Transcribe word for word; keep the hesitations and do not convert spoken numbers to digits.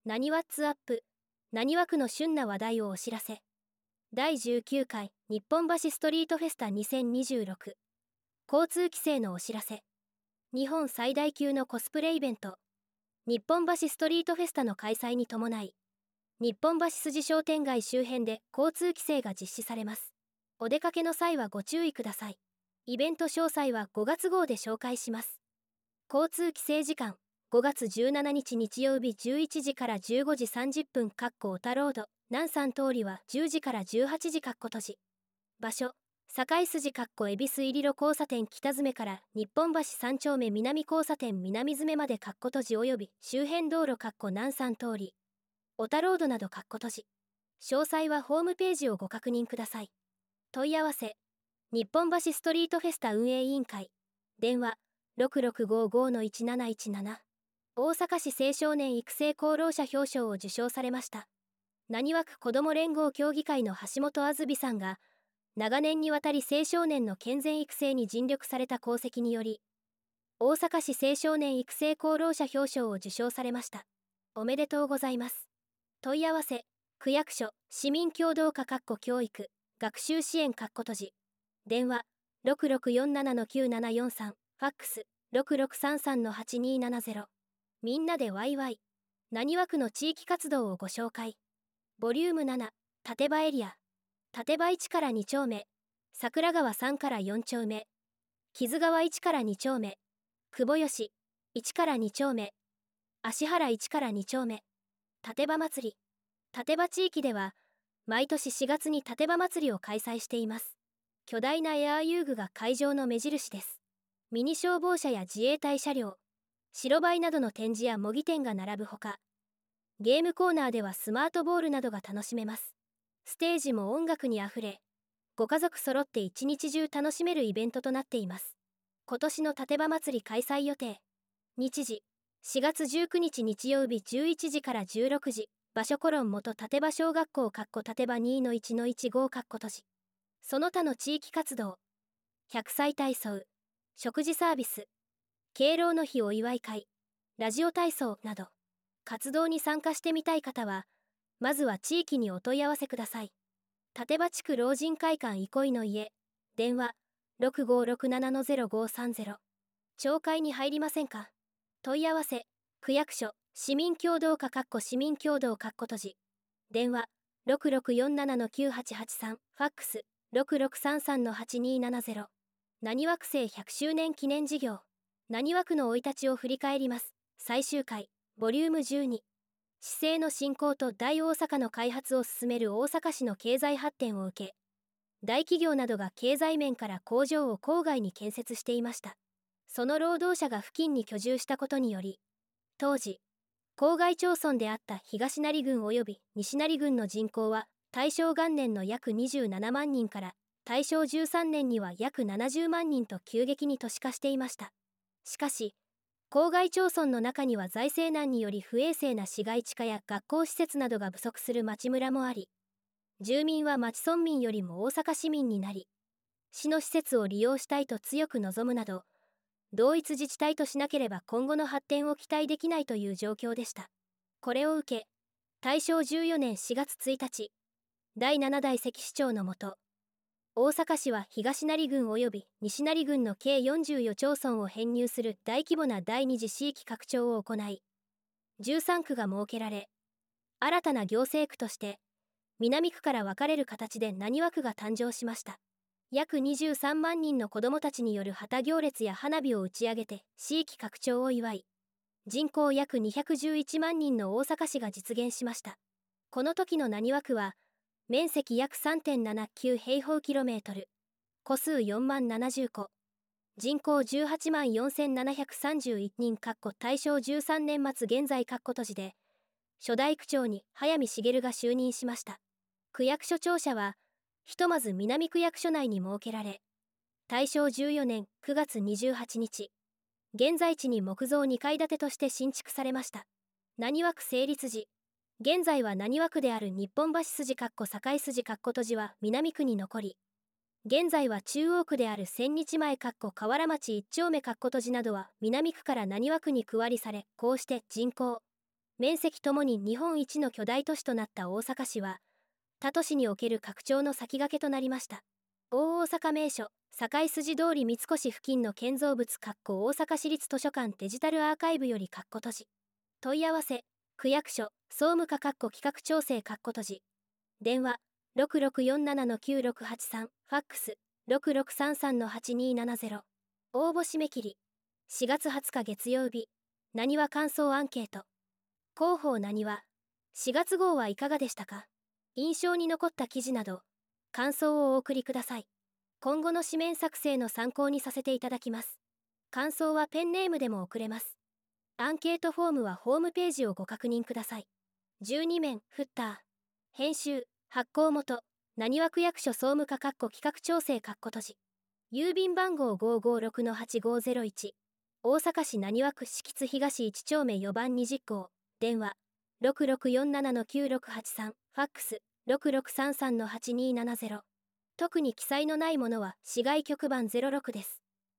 なにわッツアップ、なにわ区の旬な話題をお知らせ。だいじゅうきゅうかい日本橋ストリートフェスタにせんにじゅうろく。交通規制のお知らせ。日本最大級のコスプレイベント、日本橋ストリートフェスタの開催に伴い、日本橋筋商店街周辺で交通規制が実施されます。お出かけの際はご注意ください。イベント詳細はごがつ号で紹介します。交通規制時間、ごがつじゅうしちにち日曜日じゅういちじからじゅうごじさんじゅっぷん、小田ロード、南山通りはじゅうじからじゅうはちじ閉じ。場所、堺筋恵比寿入路交差点北詰から日本橋三丁目南交差点南詰まで閉じ及び周辺道路南山通り、小田ロードなど閉じ。詳細はホームページをご確認ください。問い合わせ、日本橋ストリートフェスタ運営委員会、電話 ろくろくごごのいちなないちなな。大阪市青少年育成功労者表彰を受賞されました。なにわ区子ども連合協議会の橋本あずびさんが、長年にわたり青少年の健全育成に尽力された功績により、大阪市青少年育成功労者表彰を受賞されました。おめでとうございます。問い合わせ、区役所、市民協働課教育、学習支援閉じ。電話、ろくろくよんななのきゅうななよんさん、ファックス、ろくろくさんさんのはちにーななゼロ。みんなでワイワイ。なにわ区の地域活動をご紹介。ボリュームなな、立場エリア。立場いちからに丁目、桜川さんからよん丁目、木津川いちからに丁目、久保吉いちからに丁目、芦原いちからに丁目。立場祭り。立場地域では、毎年しがつに立場祭りを開催しています。巨大なエアー遊具が会場の目印です。ミニ消防車や自衛隊車両、白バイなどの展示や模擬店が並ぶほか、ゲームコーナーではスマートボールなどが楽しめます。ステージも音楽にあふれ、ご家族揃って一日中楽しめるイベントとなっています。今年の立場祭り開催予定。日時、しがつじゅうくにち日曜日じゅういちじからじゅうろくじ、場所コロン元立場小学校立場 にのいちのいちご閉じ。その他の地域活動、ひゃくさい体操、食事サービス、敬老の日お祝い会、ラジオ体操など、活動に参加してみたい方は、まずは地域にお問い合わせください。立場地区老人会館憩いの家、電話ろくごろくななのゼロごさんゼロ。町会に入りませんか？問い合わせ、区役所、市民協働課市民協働閉じ。電話ろくろくよんななのきゅうはちはちさん、ファックスろくろくさんさんのはちにーななゼロ。なにわ区政ひゃくしゅうねん記念事業、なにわ区の生い立ちを振り返ります。最終回、ボリュームじゅうに。市政の振興と大大阪の開発を進める大阪市の経済発展を受け、大企業などが経済面から工場を郊外に建設していました。その労働者が付近に居住したことにより、当時、郊外町村であった東成郡及び西成郡の人口は大正元年の約にじゅうななまんにんから大正じゅうさんねんには約ななじゅうまんにんと急激に都市化していました。しかし、郊外町村の中には財政難により不衛生な市街地化や学校施設などが不足する町村もあり、住民は町村民よりも大阪市民になり、市の施設を利用したいと強く望むなど、同一自治体としなければ今後の発展を期待できないという状況でした。これを受け、大正じゅうよねんしがつついたち、だいななだい関市長のもと、大阪市は東成郡及び西成郡の計よんじゅうよ町村を編入する大規模な第二次市域拡張を行い、じゅうさんくが設けられ、新たな行政区として、南区から分かれる形でなにわ区が誕生しました。約にじゅうさんまんにんの子どもたちによる旗行列や花火を打ち上げて地域拡張を祝い、人口約にひゃくじゅういちまんにんの大阪市が実現しました。この時のなにわ区は、面積約 さんてんななきゅう 平方キロメートル、戸数よんまんななじゅうこ、人口じゅうはちまんよんせんななひゃくさんじゅういちにん大正じゅうさんねん末現在閉じで、初代区長に早見茂が就任しました。区役所庁舎は、ひとまず南区役所内に設けられ、大正じゅうよねんくがつにじゅうはちにち、現在地に木造にかいだてとして新築されました。なにわ区成立時、現在はなにわ区である日本橋筋堺筋閉じは南区に残り、現在は中央区である千日前河原町一丁目閉じなどは南区からなにわ区に区割りされ、こうして人口、 面積ともに日本一の巨大都市となった大阪市は、他都市における拡張の先駆けとなりました。大大阪名所、堺筋通り三越付近の建造物大阪市立図書館デジタルアーカイブより閉じ。問い合わせ、区役所、総務課企画調整閉じ。電話、ろくろくよんななのきゅうろくはちさん、ファックス、ろくろくさんさんのはちにーななゼロ。応募締め切り、しがつはつか月曜日、なにわ感想アンケート。広報なにわ、しがつ号はいかがでしたか？印象に残った記事など、感想をお送りください。今後の紙面作成の参考にさせていただきます。感想はペンネームでも送れます。アンケートフォームはホームページをご確認ください。じゅうに面、フッター。編集、発行元、なにわ区役所総務課企画調整閉じ。郵便番号 ごーごーろくのはちごーぜろいち。大阪市浪速区敷津東いち丁目よんばんにじゅっ号。電話、ろくろくよんななのきゅうろくはちさん。ファックス、ろくろくさんさんのはちにーななゼロ。特に記載のないものは市外局番ゼロろくです。